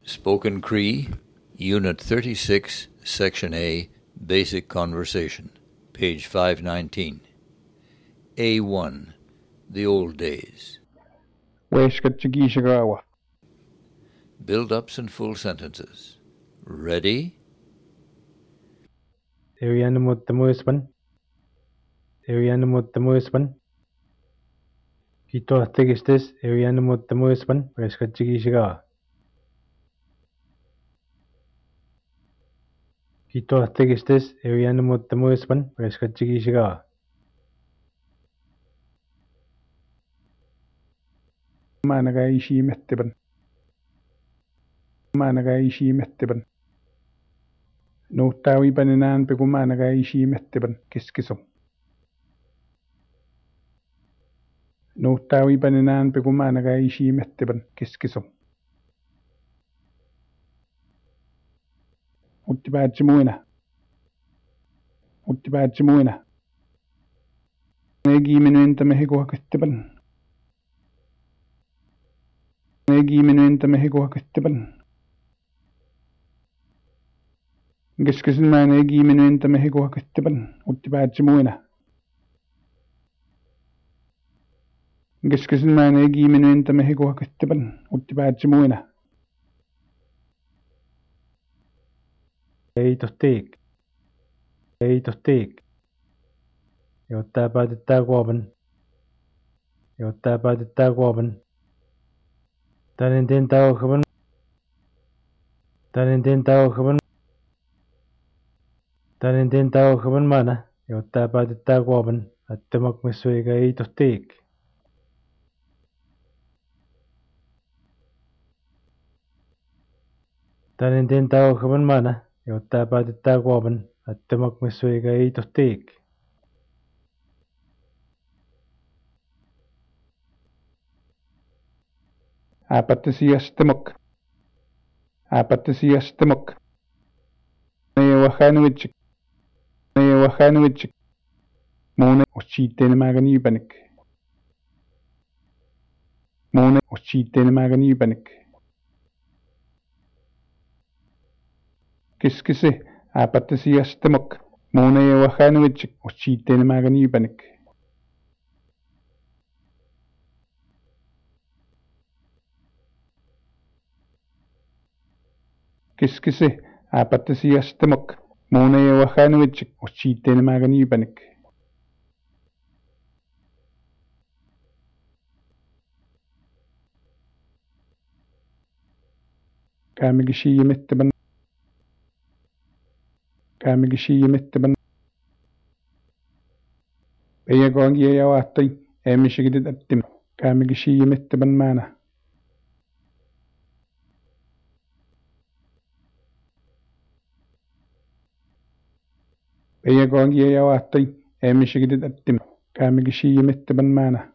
Spoken Cree, Unit 36, Section A, Basic Conversation, page 519. A1, The Old Days. Build-ups and full sentences. Ready? Evianamutamuispan. Kitohtigistis evianamutamuispan preskatsikisigaa. Kitohtigistis evianamutamuispan preskatsikisigaa. Maanagaishiimettiban. Nuuttaawipaninaan piku maanagaishiimettiban kiskiso. Nuuttaawipaninaan piku maanagaishiimettiban kiskiso. Uttipaatsimuina. Negiiminuintamehikuhakittiban. Kiskisin mä negiiminuintamehikuhakittiban. Uttipaatsimuina. Kiskisin mä negiiminuintamehikuhakittiban. Uttipaatsimuina. Eitohtiik. Jotta päätetään kuopan. Tanintin tauhavan mana, jotta päätetään kuopan. Attemakmissuiga eitohtiik. Tanintin tauhavan mana, jotta päätetään kuopan. Attemakmissuiga eitohtiik. Apattisiyastamok. Neewahanuitchik. Muune uchiitteenimaganiipanik. Kiskisi apattisiyastamok. Muuneewahanuitchik uchiitteenimaganiipanik. Kiskisi apattisiyastamok. Muuneewahanuitchik uchiitteenimaganiipanik. Kaamigishiimittiban. Peyagoangiayawaattoi eemishigidit attim. Kaamigishiimittiban maana. Peyagoangiayawaattoi eemishigidit attim. Kaamigishiimittiban maana.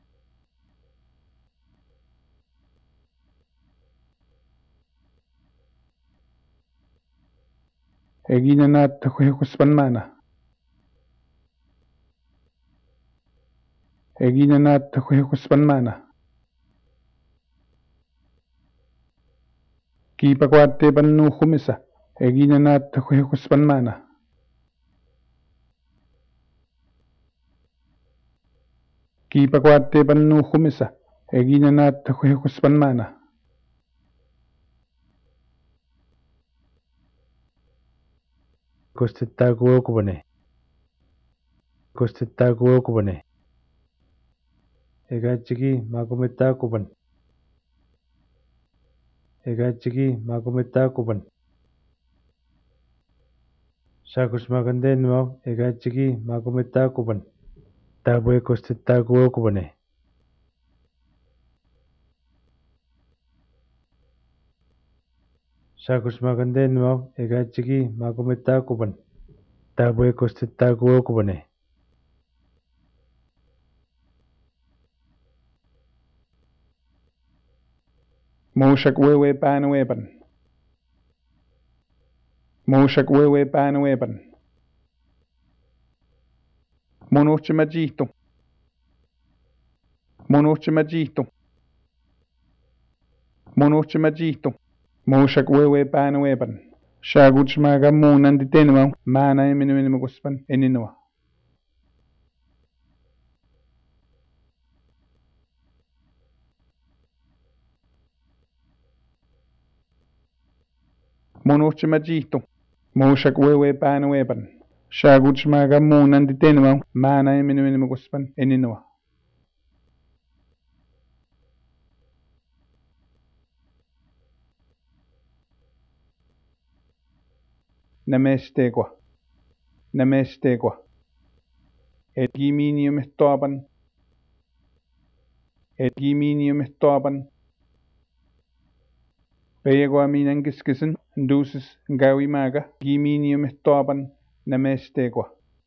Eginanaattohuhikuspan maana. Kiipakuatteepan nuuhumisa. Eginanaattohuhikuspan maana. Kiipakuatteepan nuuhumisa. Eginanaattohuhikuspan maana. Kostittaa kuokupane. Egachiki makumittaa kupan. Shakusmakandeen mau egachiki makumittaa kupan. Taabue kostittaa kuokupane. Shakusmakandeen mau egachiki makumittaa kupan. Taabue kostittaa kuokupane. Muushak wewe paanuepan. Monuchimajihto. Moshak wewe pan wepan. Shaguch maga munan ditenwa. Mana eminu kuspan eninwa. Monoche majito. Moshak wewe pan wepan. Shaguch maga munan ditenwa. Mana eminu kuspan eninwa. Namestegwa. Namestegwa. Edgiminium estoban. Edgiminium estoban. Peyagwa minangiskisen. Dusis gawi maga. Giminium estoban. Namestegwa.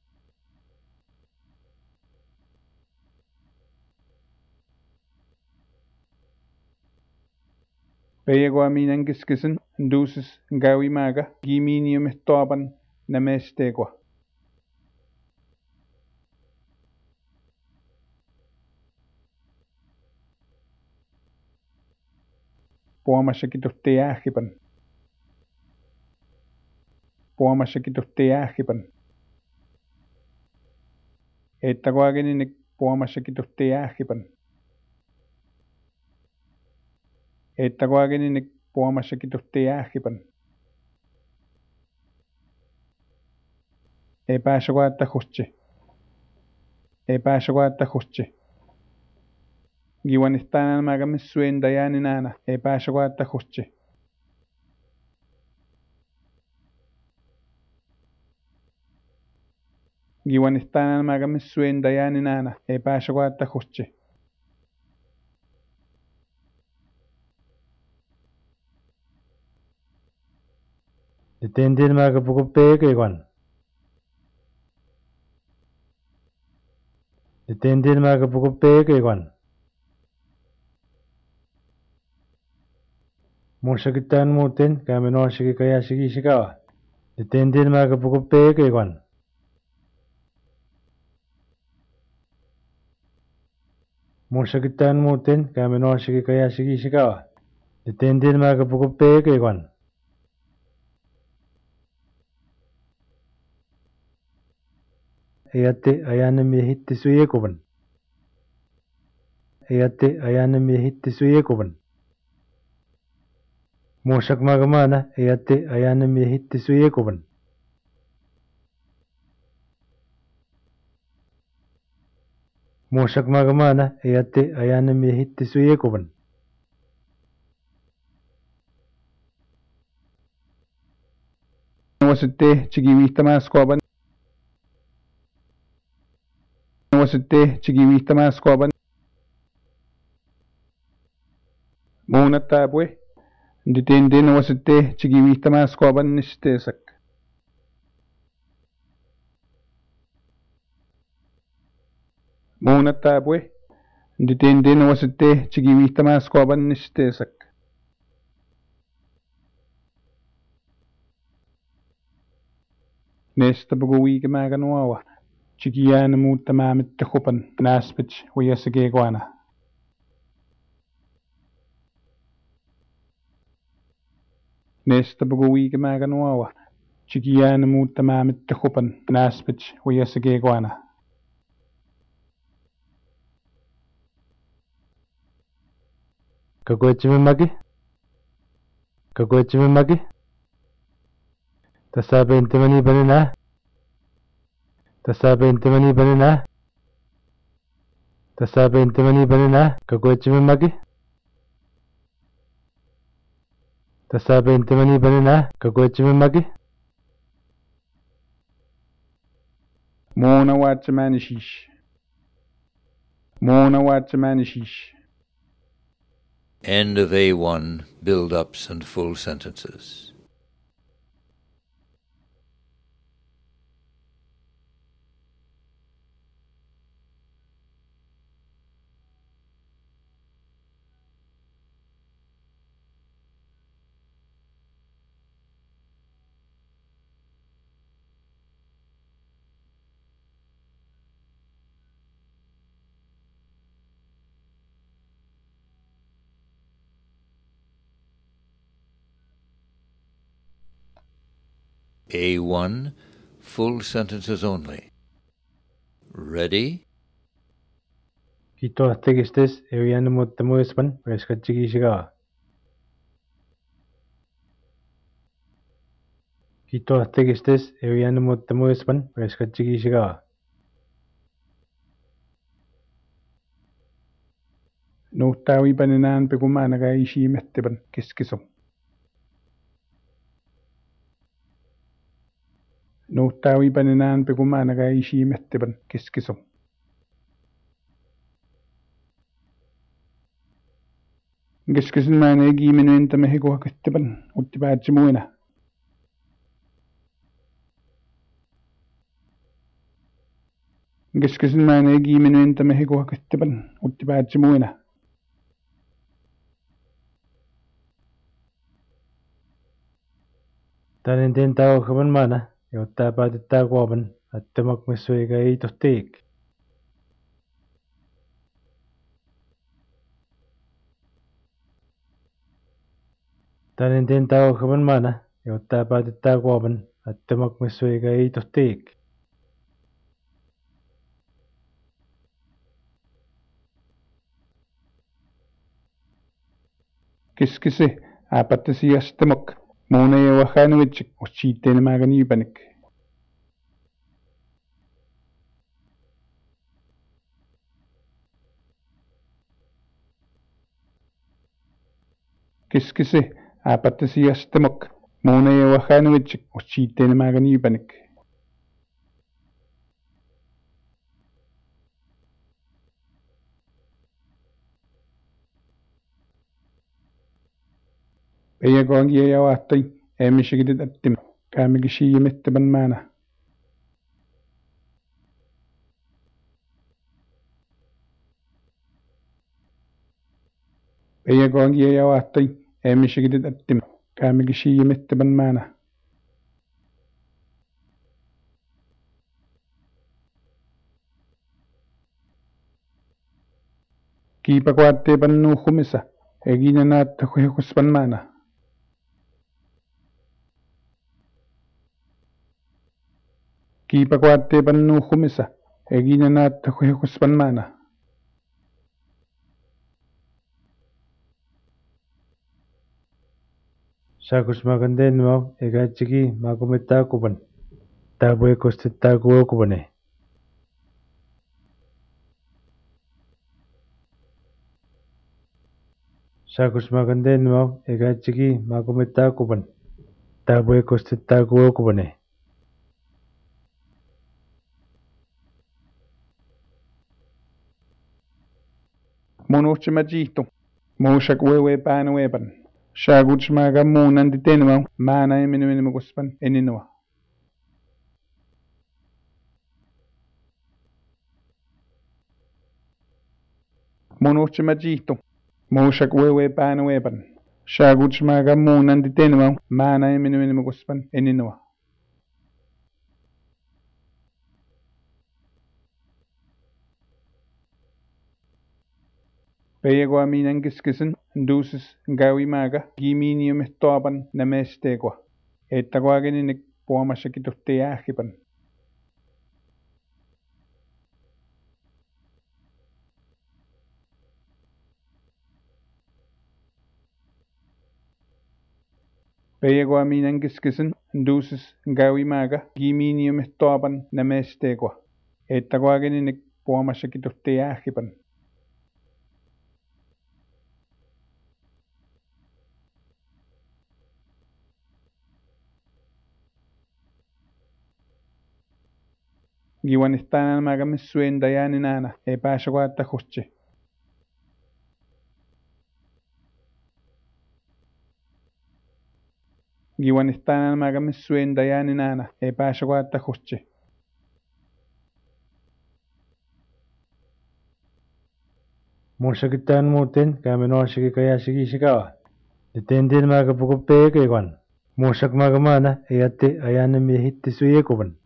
Peyagwa minangiskisen. Dusis gawi maga. Giminium estoban. Namestegwa. Puamasakituhteahipan. Puamasakituhteahipan. Ettagwagenik puamasakituhteahipan. Ettagwagenik puamasakituhteahipan. Epasagwatahuche. Epasagwatahuche. Giwanistana magamisuen dayaninana. Epasagwatahuche. Giwanistana magamisuen dayaninana. Epasagwatahuche. Ditendin maga pukupeke kwan. Ditendin maga pukupeke kwan. Mushakitan muten kameno shiki kaya shiki shikawa. Ditendin maga pukupeke kwan. Mushakitan muten kameno shiki kaya shiki shikawa. Ditendin maga pukupeke kwan. Eyate ayanami hitti suye kuban. Eyate ayanami hitti suye kuban. Moshak magamana eyate ayanami hitti suye kuban. Moshak magamana eyate ayanami hitti suye kuban. Wasite chiquivista más coban. Wasite chiquivista más coban. Monatapwe. Ditendin wasite chiquivista más coban nistesak. Monatapwe. Ditendin wasite chiquivista más coban nistesak. Nesta buguwiga maganuawa. Chiquiyana mutamamit tehupan. Naspich huyasage guana. Nesta buguwiga maganuawa. Chiquiyana mutamamit tehupan. Naspich huyasage guana. Kagochimi magi. Kagochimi magi. Tasabe intimani banina. Tasabe intimani banina. Tasabe intimani banina. Kagochimi magi. Tasabe intimani banina. Kagochimi magi. Mona watchmanishish. Mona watchmanishish. End of A1 build-ups and full sentences. A1, full sentences only. Ready? Kito tegistes evian muttamuispan preskatchikishiga. Kito tegistes evian muttamuispan preskatchikishiga. Nuhtawi paninaan pekumana ka ishi metteban keskiso. Nuhtawi paninaan pekumana ka ishi metteban keskiso. Keskisin maana egi menuenta mehiko ketteban uttipaatsi Keskisin maana egi menuenta mehiko ketteban uttipaatsi muina. Tanin tentao kaban mana, jotta päätettä kuopan, että makmissuiga ei tohtiik. Tanin tentao kaban mana, jotta päätettä kuopan, että makmissuiga ei tohtiik. Keskisi aapattasi jastamak. Muuna ei wahanuitsik utsiitteen maaga niipanik. Keskisi aapattasi jastamak. Muuna ei wahanuitsik utsiitteen maaga niipanik. Peijäkoankin ei avahtai, emissäkin tättim, käämikin siimettävän maana. Peijäkoankin ei avahtai, emissäkin tättim, käämikin siimettävän maana. Kiipakoatteepan nuuhumissa, eginä naatta huihukuspan maana. Kiipakoatteepan nuuhumissa, eginä naatta huihukuspan maana. Saakus makan tenmau, eikä tsiki makumittaa kupan. Tää voi kostittaa kuokupane. Saakus makan tenmau, eikä tsiki makumittaa kupan. Tää voi kostittaa kuokupane. Mun uhtsima jiihtu. Muusak wewe pääna weepan. Saakuts maaga muunanti tenmau, maana ei minu kuspan eninua. Mun uhtsima jiihtu. Muusak wewe pääna weepan. Saakuts maaga muunanti tenmau, maana ei minu kuspan eninua. Peijäkoa miinan keskisin, duusis gawi maaga, giimiiniume toapan namesteekoa. Että koakenin puomassakin tuhti jäähipan. Peijäkoa miinan keskisin, duusis gawi maaga, giimiiniume toapan namesteekoa. Että koakenin puomassakin tuhti jäähipan. Giwan istanan maaga missuen dayani nana, ei pääsä koetta hutsi. Giwan istanan maaga missuen dayani nana, ei pääsä koetta hutsi. Muussakin tään muuten, käämme noassikin kajasikin sikaa. Ja tentiin maaga puku peekeikan. Muussak maaga maana, ei jätti ajanne miehitti suiekuvan.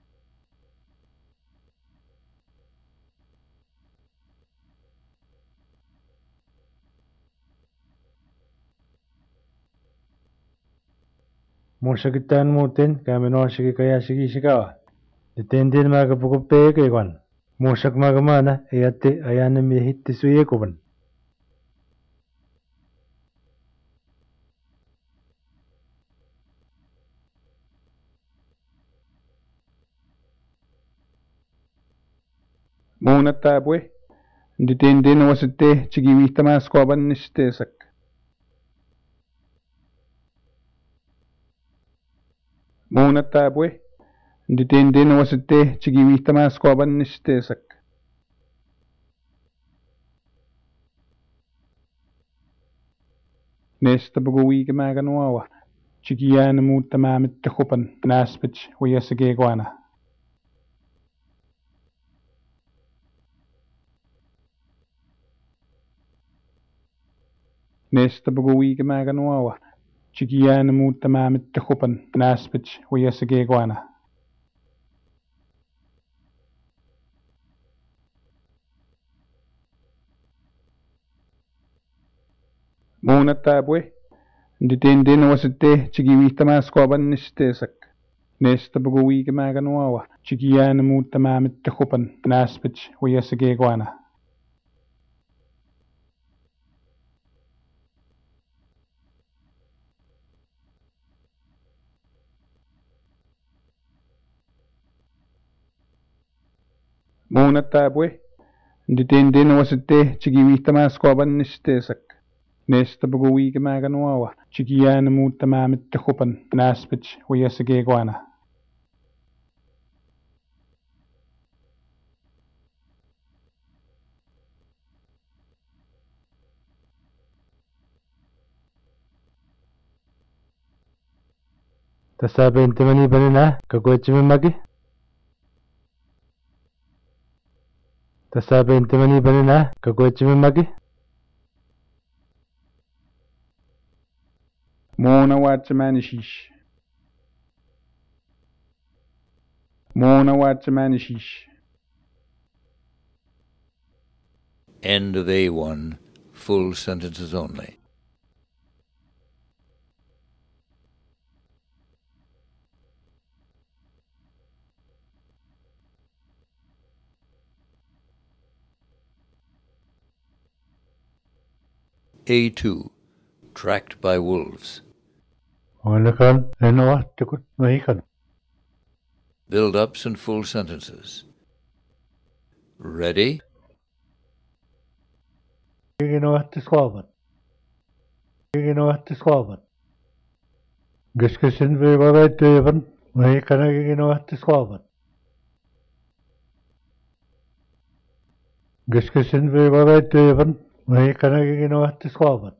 Mosakitan mutin kami no shiki kaya shiki shikawa. Ditendin maga puko peke kwan. Mosak maga mana ayate ayana mi hitti suye kuban. Muna tabwe. Ditendin wasite chigiwita mas kwaban nistesak. Muna tabwe. Ditendin wasite chigiwita mas kwaban nistesak. Nesta bugo wige maga nuawa. Chigiyana muta mamit tehupan naspich wiyasage guana. Nesta bugo wige maga nuawa. Chigiyana muta mamit tehupan naspich wiyasage guana. Muna tabwe. Ditendin wasite chigiwita mas kwaban nistesak. Nesta bugo wige maga nuawa. Chigiyana muta mamit tehupan naspich wiyasage guana. Muna tabwe. Ditendin wasite chigiwita mas kwaban nistesak. Nesta bugo wige maga nuawa. Chigiyana muta mamit tehupan naspich wiyasage guana. Tasabe intimani banana kagochimi magi. Tasabe intimani banana kagochimi magi. Mona watchmanishish. Mona watchmanishish. End of A1, full sentences only. A2, tracked by wolves. Wanakan lenoa tikut mahikan. Build-ups and full sentences. Ready? Giginoa tisquaban. Giginoa tisquaban. Giskisin vivarai tevan mahikana giginoa tisquaban. Giskisin vivarai tevan mahikana giginoa tisquaban.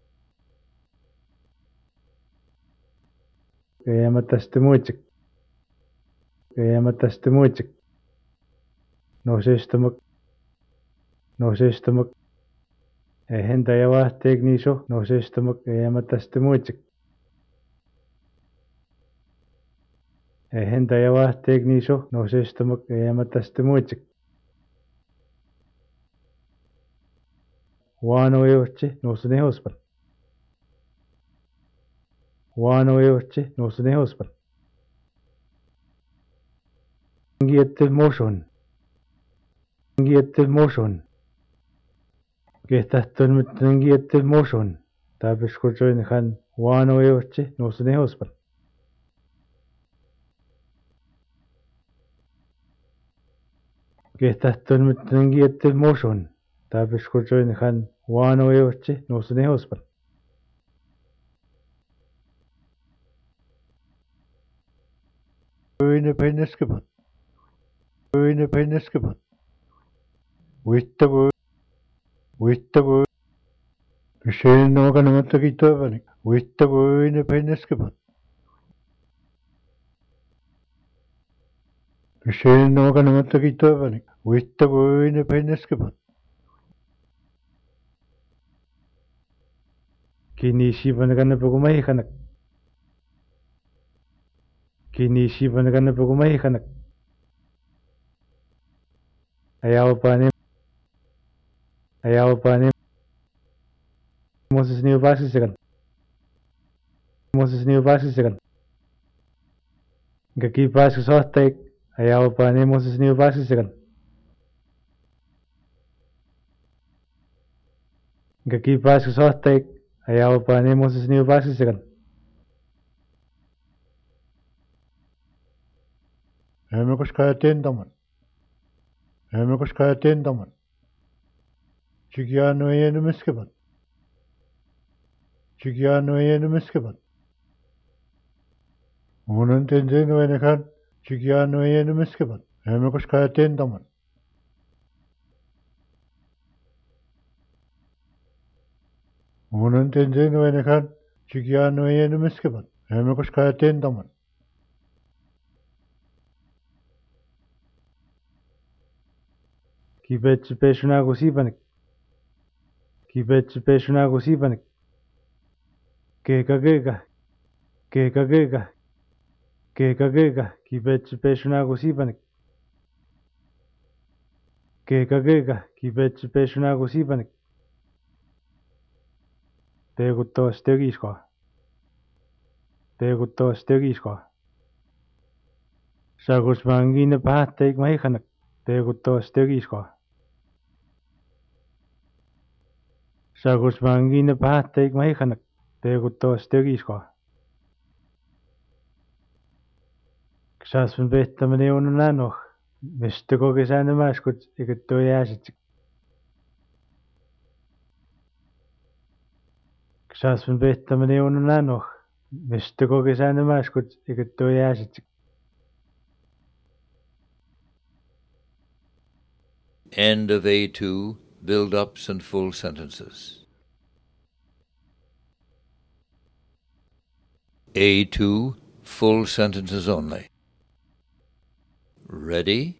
Kayama testimuchik. Kayama testimuchik. No systemuk. No systemuk. Henta yawa tekniso no systemuk kayama testimuchik. Henta yawa tekniso no systemuk kayama testimuchik. Wano yochi no sunehospan. Wano yochi no sunehospan. Ngiyetil motion. Ngiyetil motion. Gehtahtul mit ngiyetil motion. Tabish kujoin khan wano yochi no sunehospan. Gehtahtul mit ngiyetil motion. Tabish kujoin khan wano yochi no sunehospan. Öine peneskebot. Öine peneskebot. Wittago. Wittago. Bishel no kanamata kitavani. Wittago öine peneskebot. Bishel no kanamata kitavani. Wittago öine peneskebot. Kinishi banagana pagumay kanak. Kinishi banagana pagumay kanak. Ayaw pa ni Moses niyo basi sigan. Gakipasku sohtaik ayaw panemos isniu pasisikan. Gakipasku sohtaik ayaw panemos isniu pasisikan. Emekos kayatin daman. Emekos kayatin daman. Chigiano yenu miskibat. Chigiano yenu miskibat. Unun tenzin wenekan chigiano yenu miskibat. Emekos kayatin daman. Unun tenzin wenekan chigiano yenu miskibat. Emekos kayatin daman. Kipetsi peshunaku sipanik. Kipetsi peshunaku sipanik. Keka. Kipetsi peshunaku sipanik. Keka. Kipetsi peshunaku sipanik. Teekuttoos tegiskoa. Teekuttoos tegiskoa. Sagus mangine pahatteik mahikanak. Teekuttoos tegiskoa. Sagus mangine pahatteik mahikanak. Teekuttoos tegiskoa. Ksasven behtamine unun anoh. Mistä kokesäännö mäskut iket tuo jääsitsik. Ksasven behtamine unun anoh. Mistä kokesäännö mäskut iket tuo jääsitsik. End of A2, build-ups and full sentences. A2, full sentences only. Ready?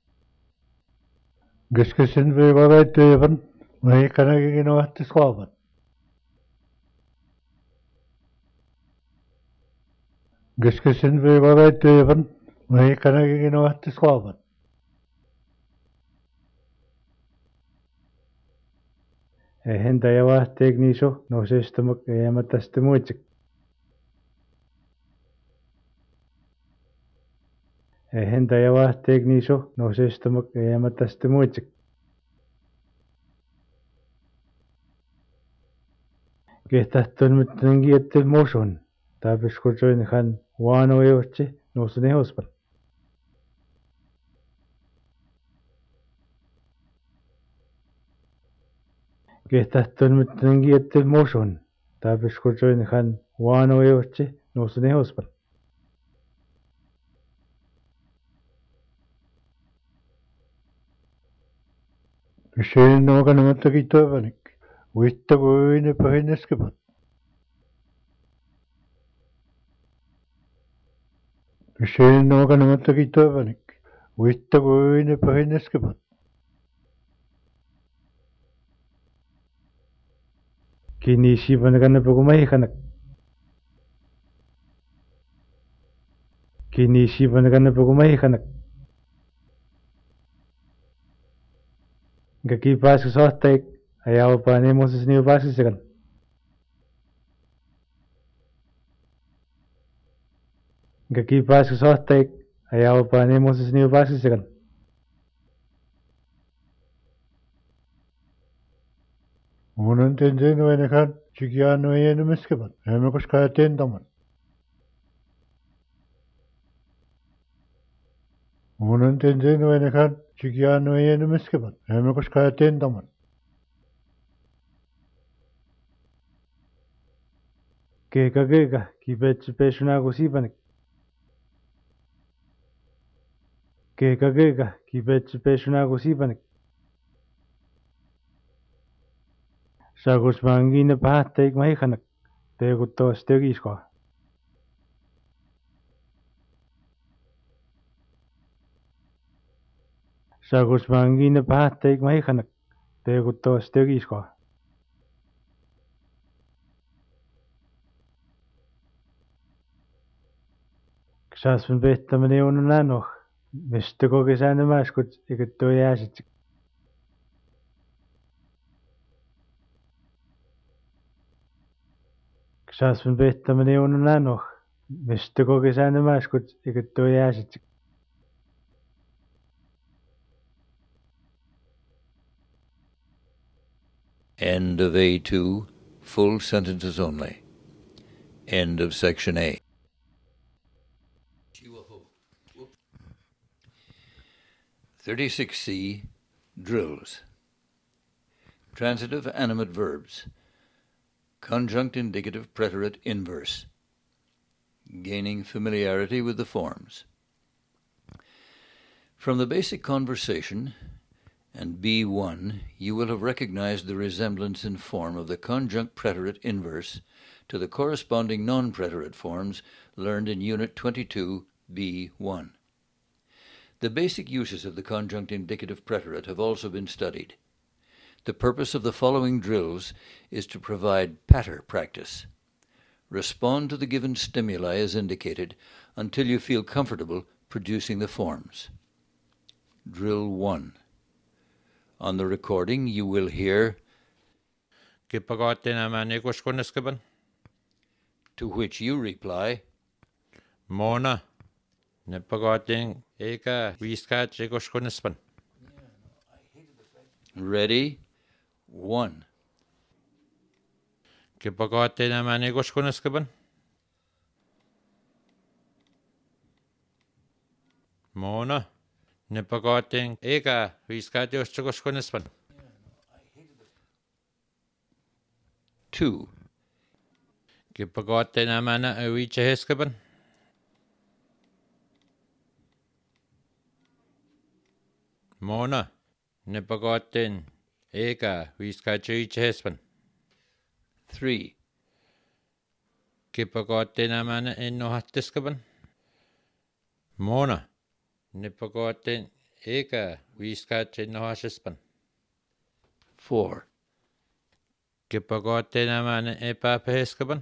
Giskesin vegorai teevan. Mahikanakin ohti skoaban. Giskesin vegorai teevan. Mahikanakin ohti skoaban. Henta ja vahteek niiso nousestamak jämätästä muitsik. Henta ja vahteek niiso nousestamak jämätästä muitsik. Kehtahtun mitään kiettel mosun. Tapiskutsuin hän vaano johti nousun ehospan. Kehtahtun mitään kiettel mosun. Tapiskutsuin hän vaano johti nousun ehospan. Kysyin nokanamattakin toivanik. Uitta kuin pahineskepat. Kysyin nokanamattakin toivanik. Uitta kuin pahineskepat. Kini sivan kanna puku mahikanak. Kini sivan kanna puku mahikanak. Gakipasku sohtaik ayaw panemos isniu pasisikan. Gakipasku sohtaik ayaw panemos isniu pasisikan. Unun tenzin wenekan chigiano yenu miskibat. Emekos kayatin daman. Unun tenzin wenekan chigiano yenu miskibat. Emekos kayatin daman. Keka. Kipetsi peshunaku sipanik. Keka. Kipetsi peshunaku sipanik. Sagus mangine pahatteik mahikanak. Teekuttoos tegiskoa. Sagus mangine pahatteik mahikanak. Teekuttoos tegiskoa. Ksasven behtamine unun anoh. Mistä kokesäännö mäskut iket tuo jääsitsik. Ksasven behtamine unun anoh. Mistako kisana maskut ikatoyasit. End of A2, full sentences only. End of section A. 36C, drills. Transitive animate verbs. Conjunct indicative preterite inverse. Gaining familiarity with the forms. From the basic conversation and B1, you will have recognized the resemblance in form of the conjunct preterite inverse to the corresponding non-preterite forms learned in Unit 22, B1. The basic uses of the conjunct indicative preterite have also been studied. The purpose of the following drills is to provide patter practice. Respond to the given stimuli as indicated until you feel comfortable producing the forms. Drill 1. On the recording, you will hear, to which you reply, Mona. Nepagating eka viskat jegoshkonispan. ready, 1. Kipagate naman egoshkonispan. Mona. Nepagating eka viskat jegoshkonispan. 2. Kipagate naman ewicheheskapan. Mona. Nepagating eka viskat jegoshkonispan. 3. Kipagate naman enohatteskapan. Mona. Nepagating eka viskat enohasespan. 4. Kipagate naman epapeheskapan.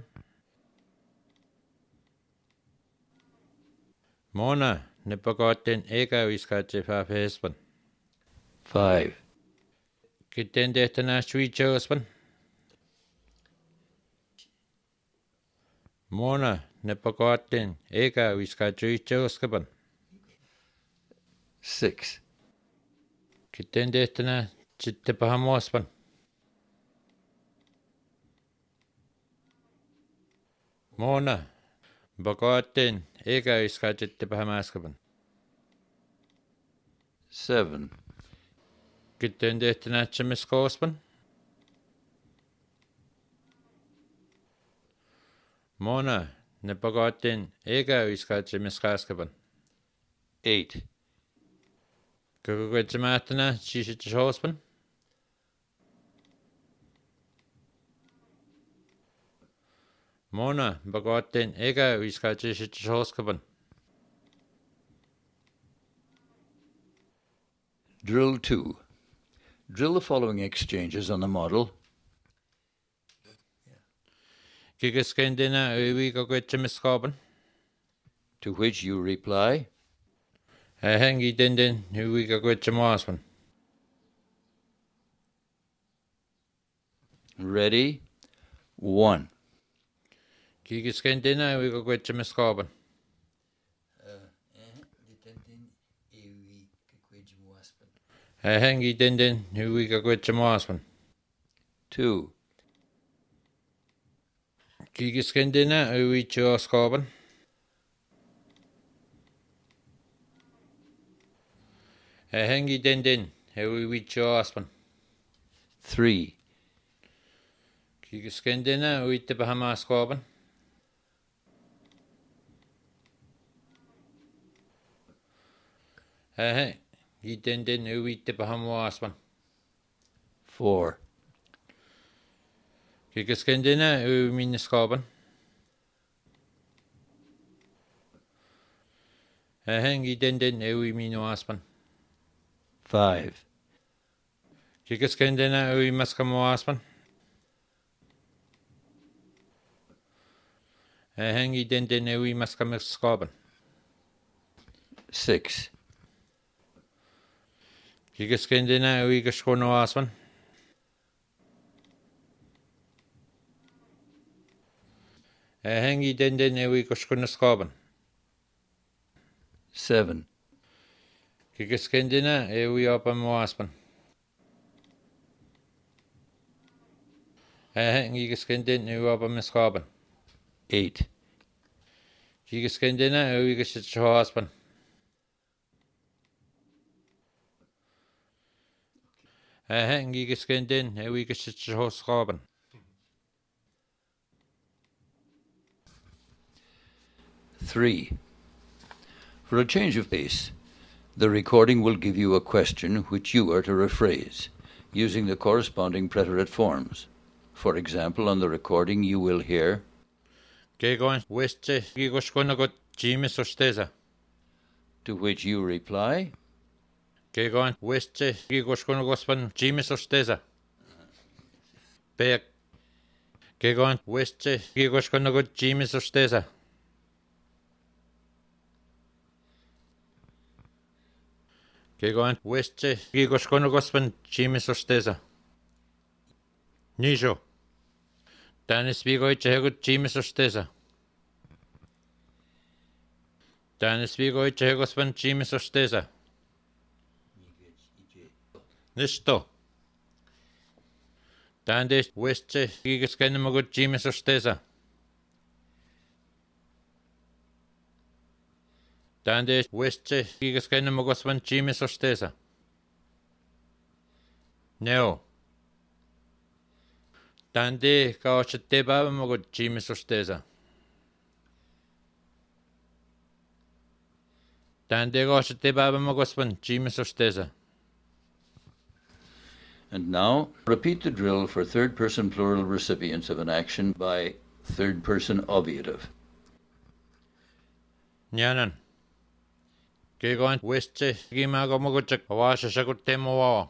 Mona. Nepagating eka viskat epapehespan. 5. Kitten dehtana swichospan. Mona. Nepagating eka viskat swichoskapan. 6. Kitten dehtana chittepahamospan. Mona. Bagating eka viskat chittepahamaskapan. 7. Kitten dehtana chimiskospan. Mona. Nepagating eka viskat chimiskaskapan. 8. Kukukwetsamatana chishichospan. Mona. Bagating eka viskat chishichoskapan. Drill 2. Drill the following exchanges on the model. Kikiskendina uwikakwetsamiskapan. To which you reply, Hengi denden uwikakwetsamaspan. ready, 1. Kikiskendina uwikakwetsamiskapan. Hengi denden uwikakwetsamaspan. 2. Kikiskendina uwichoskapan. Hengi denden uwichospan. 3. Kikiskendina uittepahamaskapan. Denden uittepahamaspan. 4. Kikiskendina uminskapan. Hengi denden uiminuaspan. 5. Kikiskendina uimaskamuaspan. Hengi denden uimaskamiskapan. 6. Kikiskendina uikashkonuaspan. Hengi den ewi koskonaskaban. 7. Kikaskendina ewi apamoaspan. Hengi kaskenden ewi apamiskaban. 8. Kikaskendina ewi kasitsoaspan. Hengi kaskenden ewi kasitsoskaban. 3. For a change of pace, the recording will give you a question which you are to rephrase, using the corresponding preterite forms. For example, on the recording you will hear, Kegoin weste kikoskonagot jimis ostesa. to which you reply, Kegoin weste kikoskonagospan jimis ostesa. Peak. Kegoin weste kikoskonagot jimis ostesa. Kegoin weste kikoskonagospan jimis ostesa. Nisho. Tanis vigoi chehegut jimis ostesa. Tanis vigoi chehegospan jimis ostesa. Nisto. Tandes weste kikoskonagot jimis ostesa. Tandes weste kikoskonagospan jimis ostesa. Neo. Tande kaochete baba mogot jimis ostesa. Tande kaochete baba mogospan jimis ostesa. and now repeat the drill for third-person plural recipients of an action by third-person obviative. Nyanan. Kegoin weste kimago mogochak awasha shakutemo wao.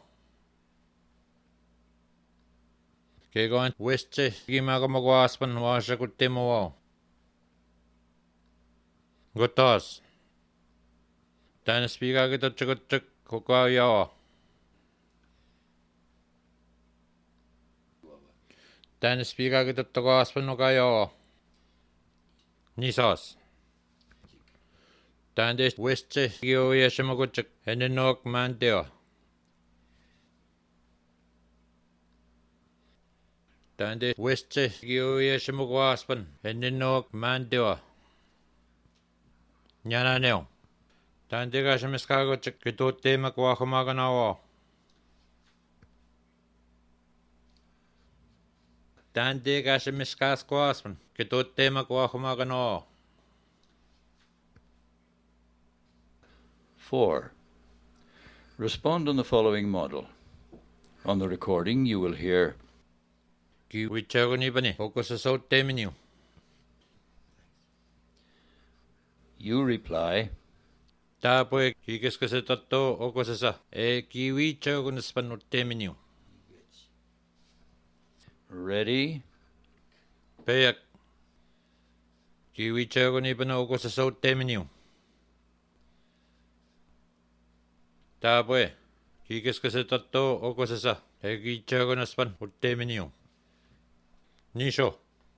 Kegoin weste kimago mogwaspan awasha kutemo wao. Gotas. Tanis piga kita chakutchak kokwa yawa. Tanis piga kita togwaspan okayawa. Nisas. Tandes weste gio yashamagochak enenok mandeo. Tandes weste gio yashamagwaspan enenok mandeo. Nyananeo. Tande gashamiskagochak kitote makwahumaganawa. Tande gashamiskaskawaspan kitote makwahumaganawa. 4. Respond on the following model. On the recording, you will hear, Ki wichagoni bani okosasot teminu. you reply, Tapoe kikiskasetato okosasa ki wichagonispan teminu. ready, Peyak. Ki wichagoni bana okosasot teminu. Tapoe kikiskasetato okosasa ki wichagonispan teminu. Nisho.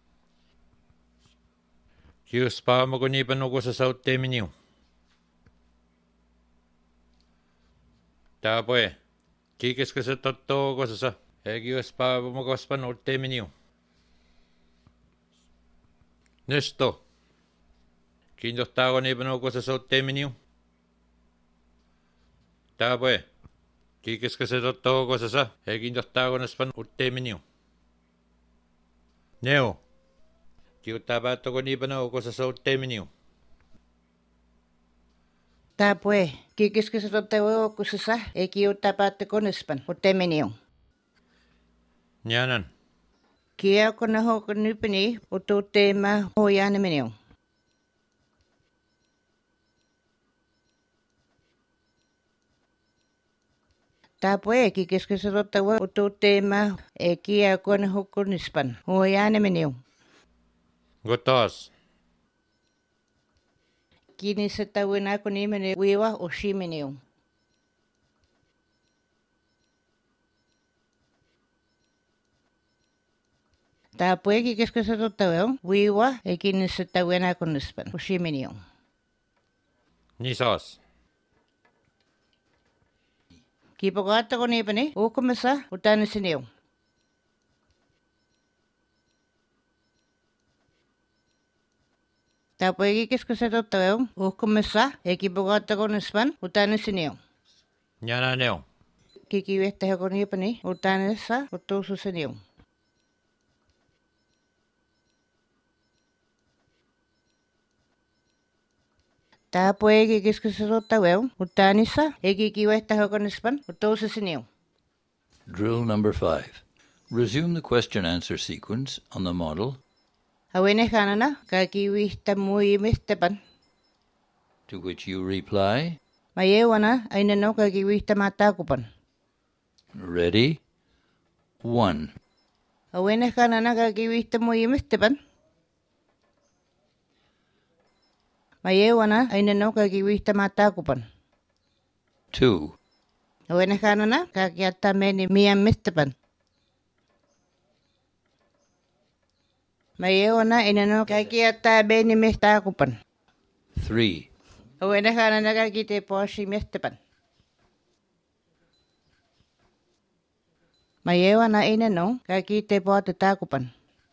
Kius pa magoni ban okosasot teminu. Tapoe kikiskasetato okosasa Egios pa magospan teminu. Nisto. Kindohtago ni ban okosasot teminu. Tapoe kikiskasetato okosasa Egindohtago naspan teminu. Neo. Kiutabato ko ni ban okosasot teminu. Tapoe, kikiskisottewo kusisa ekiutapaatte konispan uteminiu. Nyanan. Kia kona hoko nypini ututema hoyaneminiu. Tapoe, kikiskisottewo ututema kia kona hoko nispan hoyaneminiu. Gotas. Kinisatawina konimene wiwa oshiminiu. Tapue kikeskesero tawel, wiwa ekinisa tawena kunispan, ushiminium. Ni sos. Kipagata ko nipani, ukumasa, utanisinium. Tapue kikeskesero tawel, ukumasa, ekipagata ko nispan, utanisinium. Nyana neo. Kikiwehtä ko nipani, utanisa, utususinium. Tapue kikeskesero tawel, utanisa, ekikiwehtä ko nispan, utususinium. Drill number 5. Resume the question-answer sequence on the model, Awene kanana, kakiwihtä muimistepan. to which you reply, Mayewana, ainano kakiwihtä matakupan. ready, 1. Awene kanana kakiwihtä muimistepan. Mayewana, ainano kakiwihtä matakupan. 2. Awene kanana kakiatta meni miamistepan. Mayewana, ainano kakiatta meni mestakupan. 3. Awene kanana kakite poshi mestepan. Mayewana, ainano kakite poate takupan.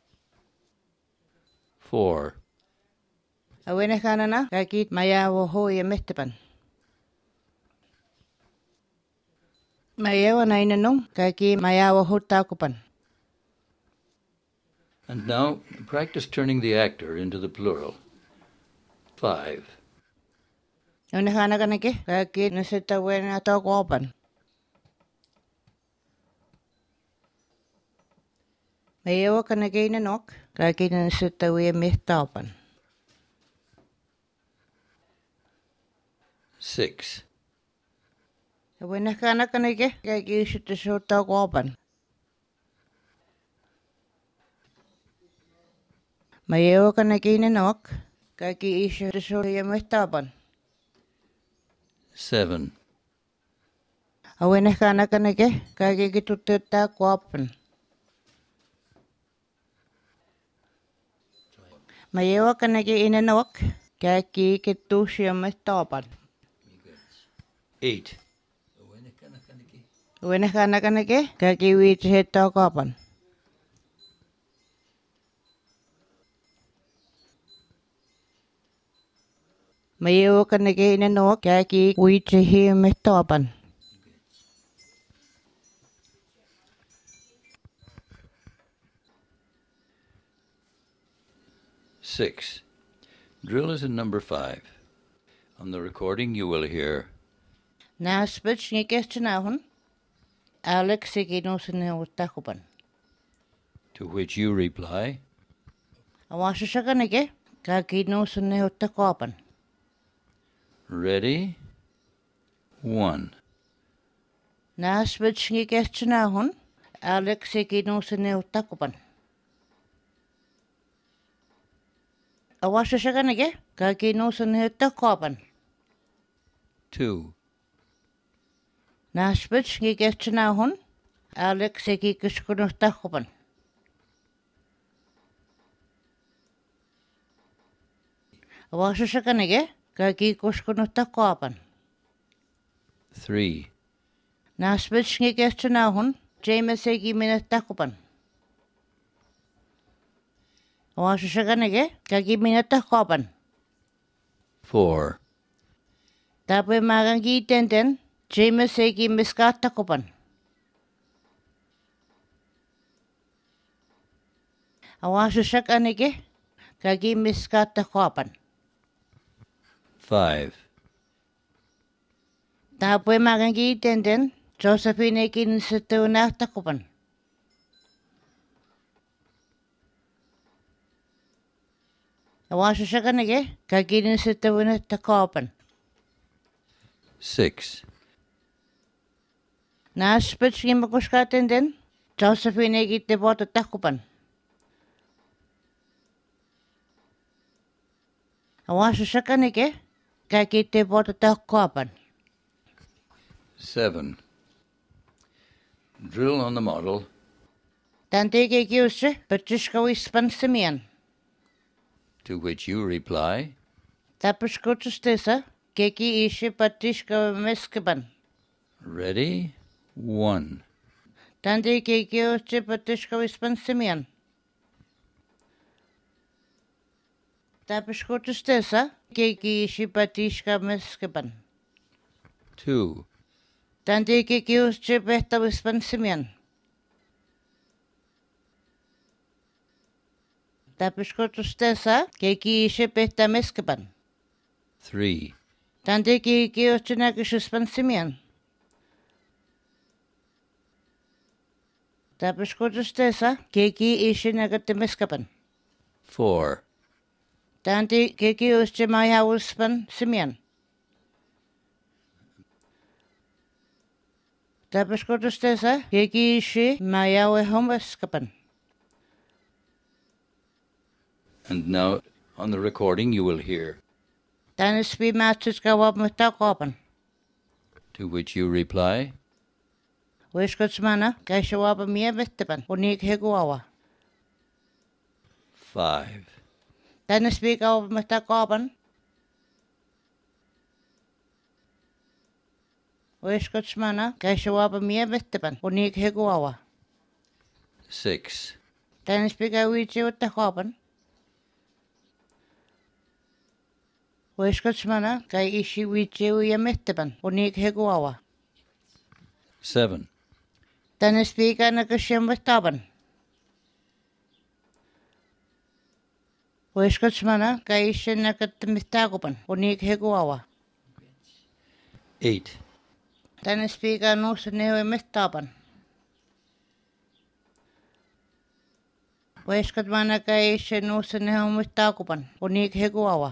4. Awene kanana kakit mayawo hoya mestepan. Mayewana, ainano kaki mayawo hutakupan. And now, practice turning the actor into the plural. 5. Awene kanana kanake kaki nasita wena takupan. Mayewa kanake inanok kaki nasita wena mestapan. 6. Awene kanana kanake kaki isita so takupan. Mayewa kanake inanok kaki isita so mestapan. 7. Awene kanana kanake kaki kituteta kuapan. Mayewa kanake inanok kaki kitushia mestapan. 8. Awene kanana kanake kaki witiheta kuapan. Mayewa kanake inanok kaki witihi mestapan. 6. Drill is in number 5. On the recording you will hear, Naspich ngikestinahun. Alex sikinusin utakupan. to which you reply, Awasha kanake kakinusin utakupan. ready, 1. Naspich ngikestinahun. Alex sikinusin utakupan. Awasha kanake kakinusin utakupan. 2. Naspich ngikestinahun. Alex sikinusin utakupan. Awasha kanake kakinusin utakupan. 3. Naspich ngikestinahun. James egi minatakupan. Awasha kanake kaki minatakupan. 4. Tapos magang tenten, James egi miskatakupan. Awasha kanake kaki miskatakupan. 5. Tapos magang tenten, Josephine egi nisituunatakupan. Awasha kanake kaki nisituunatakupan. 6. Naspich gimakuskatenden, Josephine egi tebotatakupan. Awasha kanake kaki tebotatakupan. 7. Drill on the model, Tante kekiusche Patriska wispan Simeon. To which you reply, Tapuskutustesa keki ishe Patriska meskaban. ready, 1. Tante kekiusche Patriska wispan Simeon. Tapuskutustesa keki ishe Patriska meskaban. 2. Tante kekiusche Pehta wispan Simeon. Tapuskutustesa keki ishe Pehta meskaban. 3. Tante kekiusche nakishispan Simeon. Tapuskutustesa keki ishe nagatemeskaban. 4. Tante kekiusche Maya wispan Simeon. Tapuskutustesa keki ishe Maya wehomeskaban. And now, on the recording, you will hear, Tanispi matsuska wabmutakopan. to which you reply, Wiskutsmana kaishawaba mia vettepan unik heguawa. 5. Tanispi wabmutakopan. Wiskutsmana kaishawaba mia vettepan unik heguawa. 6. Tanispi wichi utakopan. Wiskutsmana kai ishi wichi uyamettepan unik heguawa. 7. Tanispi nakashim vetapan. Wiskutsmana kai ishi nakatmitakopan unik heguawa. 8. Tanispi nuusanewe metapan. Wiskutsmana kai ishi nuusanewe metakopan unik heguawa.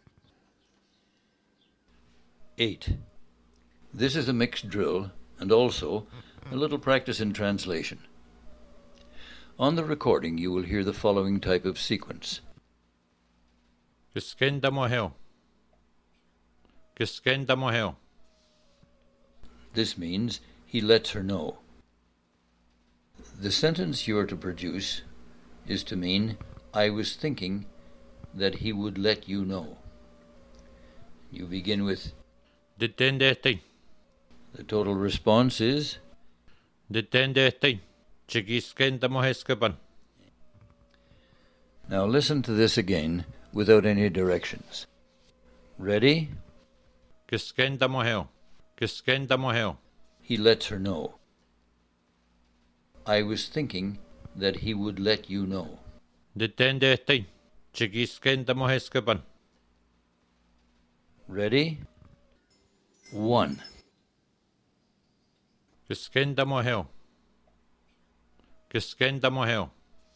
8. This is a mixed drill and also a little practice in translation. On the recording, you will hear the following type of sequence. Kiskenda moheo. Kiskenda moheo. This means he lets her know. The sentence you are to produce is to mean, I was thinking that he would let you know. You begin with, Ditendehti. the total response is, Ditendehti. Chikiskenda moheskaban. now listen to this again without any directions. Ready? Kiskenda moheo. Kiskenda moheo. He lets her know. I was thinking that he would let you know. Ditendehti. Chikiskenda moheskaban. Ready? 1. Kiskenda moheo. Kiskenda moheo.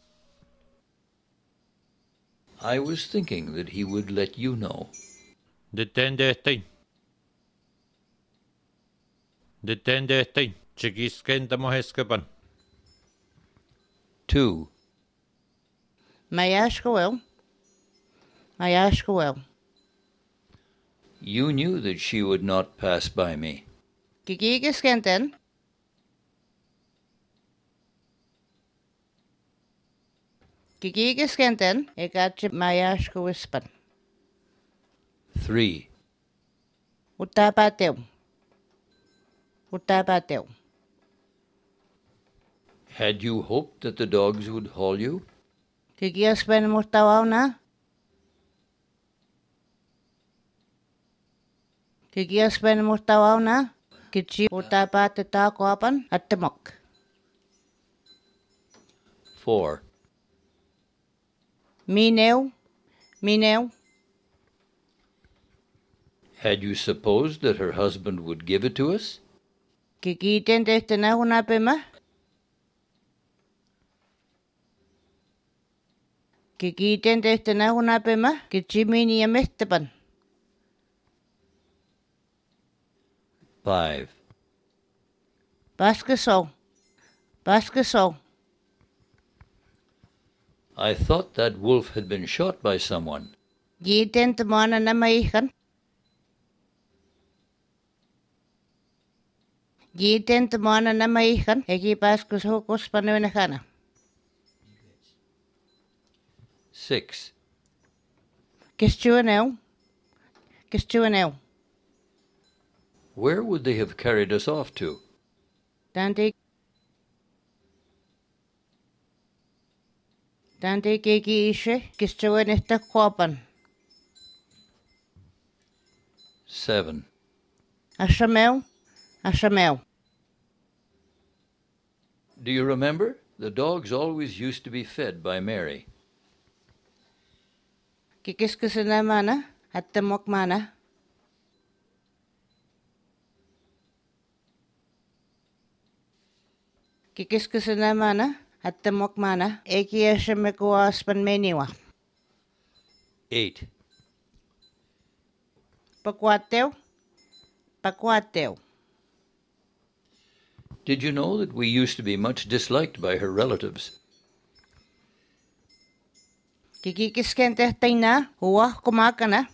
I was thinking that he would let you know. Ditendehti. Ditendehti. Chikiskenda moheskaban. 2. Mayashkawel. Mayashkawel. You knew that she would not pass by me. Kikikiskenten. Kikikiskenten. Ekachi mayashkawispan. 3. Utapatew. Utapatew. Had you hoped that the dogs would haul you? Kikiaspan murtawaw na. Kikiaspan murtawaw na. Kichi utapate takoapan at temok. 4. Minew. Minew. Had you supposed that her husband would give it to us? Kikiten tehte na hunapema. Kikiten tehte na hunapema. Kichimini ya mehtapan. 5. Baskaso. Baskaso. I thought that wolf had been shot by someone. Giten temana na maikan. Giten temana na maikan. Eki baskaso kuspanuenakana. 6. Kistuanel. Where would they have carried us off to? Dante keki ishe. Kistuanesta kuapan. 7. Ashamel. Do you remember? The dogs always used to be fed by Mary. Kikiskisina mana. Attamok mana. Kikiskisina mana. Attamok mana. Eki ashamekua aspan meniwa. 8. Pakuateo. Did you know that we used to be much disliked by her relatives? Kikikiskentehtaina. Huwa kumakana.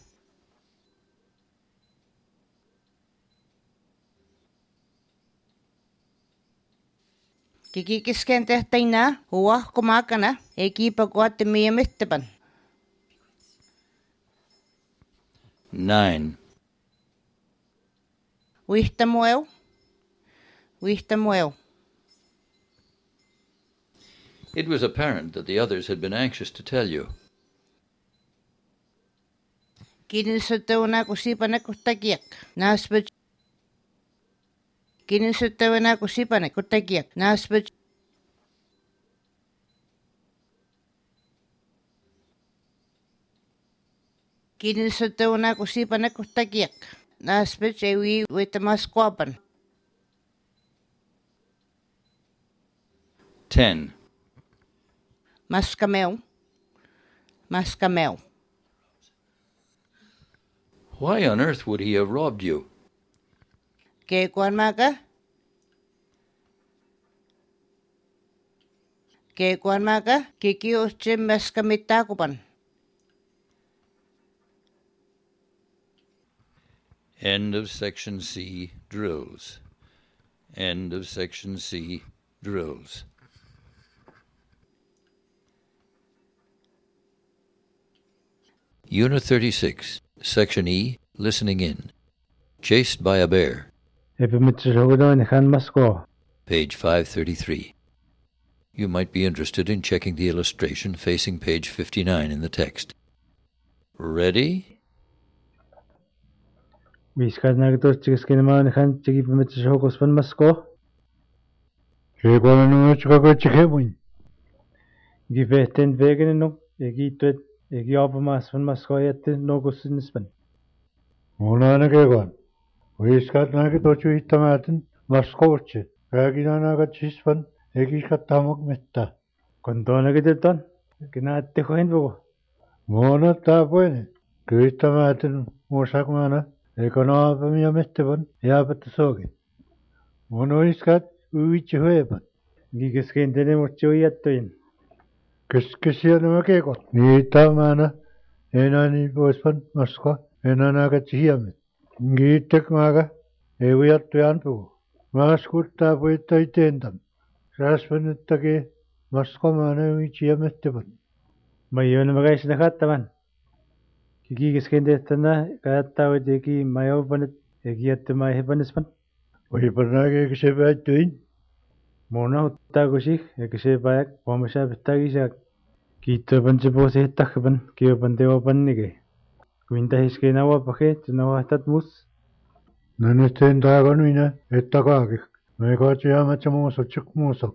Kikikiskentehtaina. Huwa kumakana. Eki pakuatemiyamittapan. 9. Wihtamuel. It was apparent that the others had been anxious to tell you. Kinisutawana kusipana kutakiak. Naspach. Kinisutawana kusipana kutakiak. Naspach. Kinisutawana kusipana kutakiak. Naspach ewi witamas kuapan. 10. Maskamel. Why on earth would he have robbed you? Kekuan maga. Kiki uche maskamitakupan. End of section C, drills. End of section C, drills. Unit 36, Section E, listening in. Chased by a bear. Page 533. You might be interested in checking the illustration facing page 59 in the text. Ready? Gifehten wegen no, egituet, egiapamas van maskoyette nogusinispan. Monana kegon. Uiskat nage tochu hitamaten maskoche. Raginanaga chispan egiskat tamok metta. Kontona gedetan, genaatte hoen bogo. Mona tapuene. Kuitamaten mosakmana. Ekonaapamia mettevan jaapatta sogi. Monoiskat uichi hoepan. Gigeskeentene mochoyattoin. Keskesianama kegon. Niitamana enani poispan masko enanaga chihiamet. Ngiitek maga ewiattuyan pugu. Maaskuttaa puittai teentam. Raspanettake maskomana uichiamettevan. Mayona magaisna khattaman. Gigeskeentena kayattawet eki mayopanet egiatte maihepanispan. Oipanage eksebaittuin. Mona uttagushik eksebayak pomasha bittagisak. Kiittapan siposihtakkapan kiopan teopannike. Kuinta hiskenawa pake tunawatat mus. Nanesten taaganuina ettakaagik. Megachiamacha muuso chuk muuso.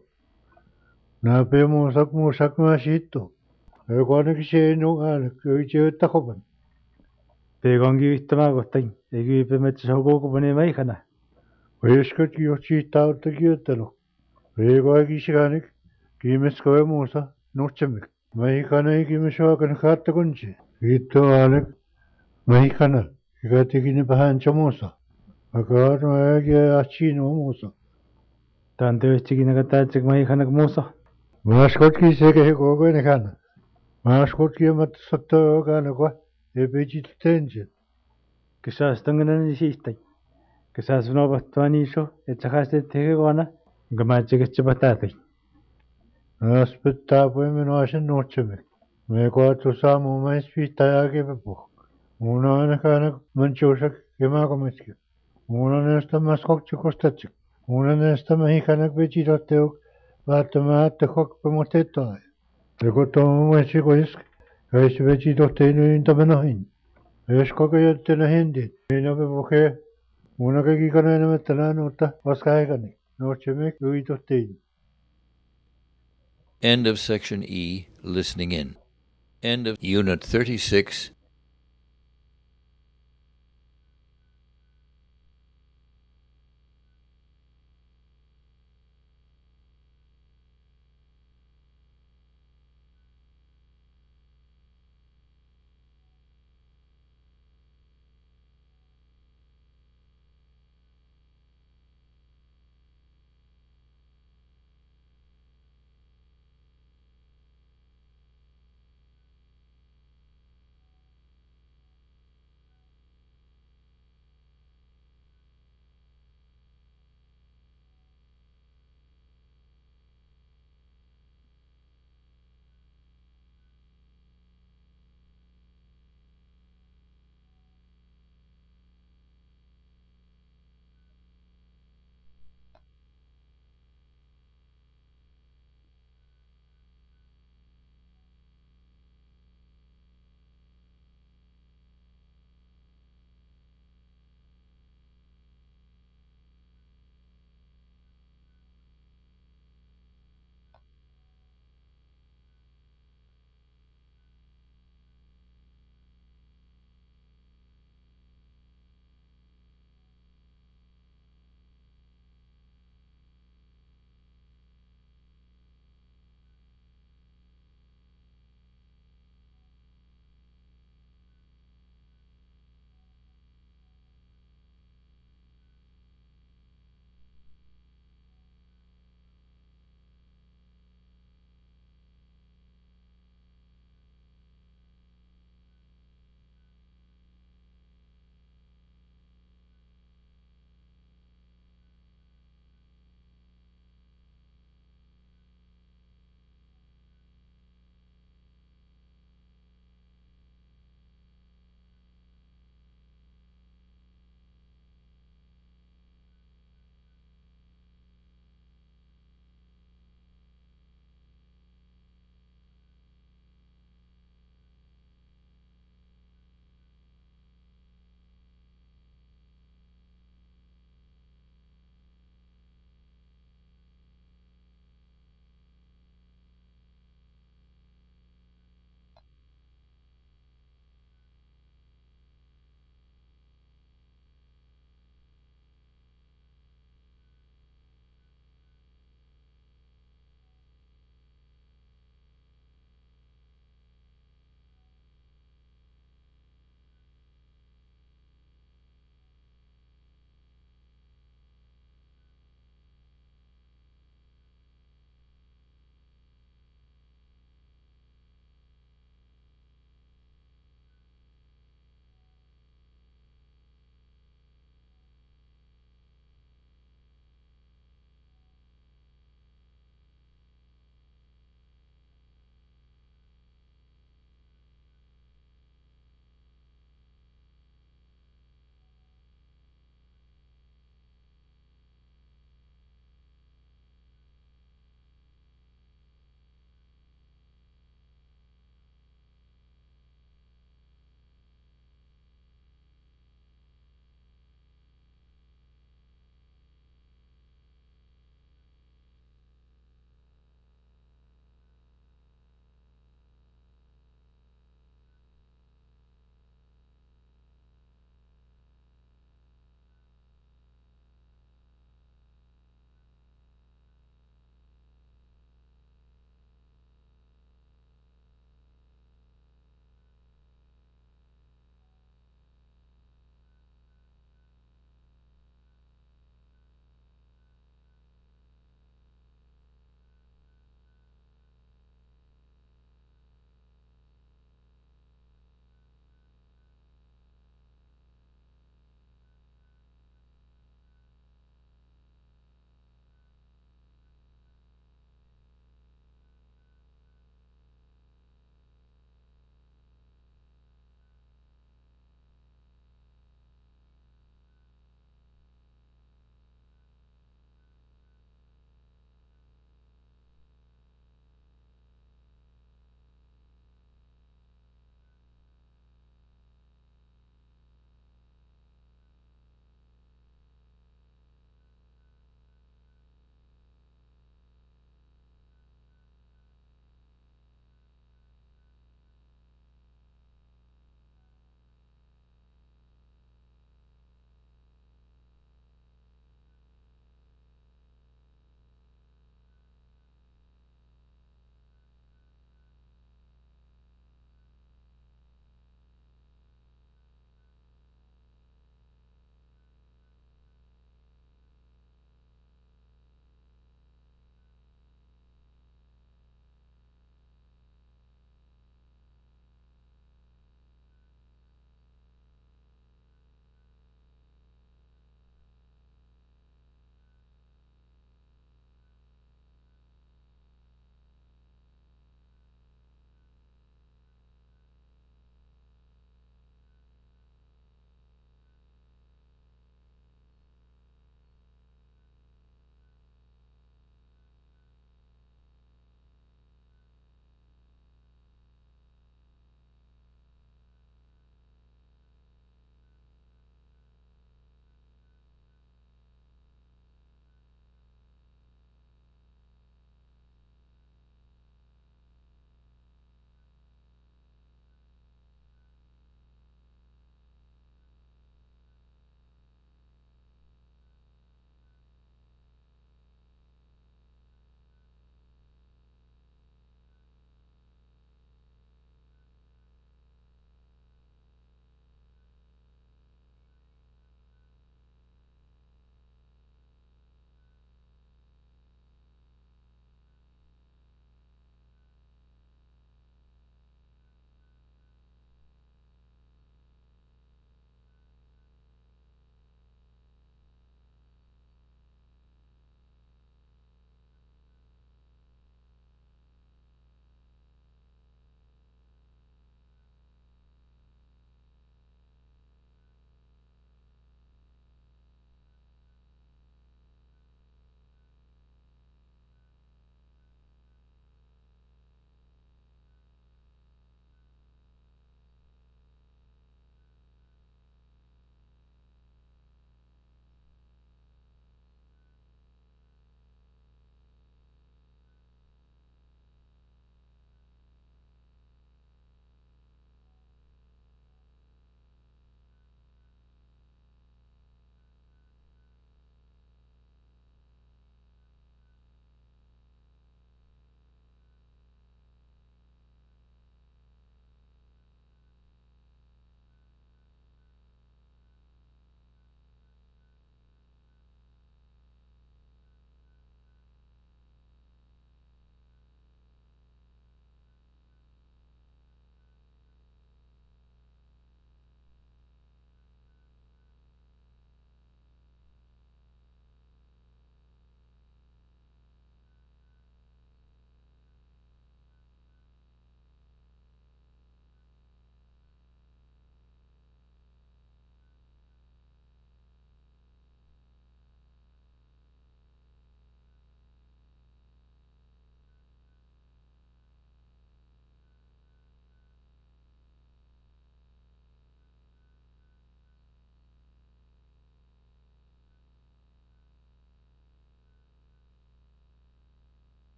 Nape muusak muusak maashittu. Ekoanek seenu aanek uichiuttakopan. Pegongi vittamaagottain egi pemetsahogookupane maikana. Oiskot kiuchiittauttakiuttalo. Pegoagishikanik kiimeskoe muusa nuhtsamik. Maikana ikimesuakan kaattakunchi. Kiitto aanek maikana ikatikini pahancha muusa. Akaat maagia achino muusa. Tante vechikinagatachik maikanak musa. Maaskot kiseke gogoene kana. Maaskot kiamat satto kana kwa epechittenje. Kisas tanganan isiistai. Kisas vnobattuanisho etsahaste tegegoana gamachiketchapatatai. Aspet tapuemen asen nuhtsamik. Me kuatu samu mais pitayage bebuch. Una nakanak manchoshak gemagomitski. Una nesta maskok chikostatchik. Una nesta mahikanak bechidoteuk. Vatama tehok bemotetoy. Tekotomu machikoisk. Kais bechidotenu intamenohin. Eshkokayatena hindi. Ina bebuche. Una kikikana namatana nota waskaigani. Nochemek uitotein. End of Section E, Listening In. End of Unit 36,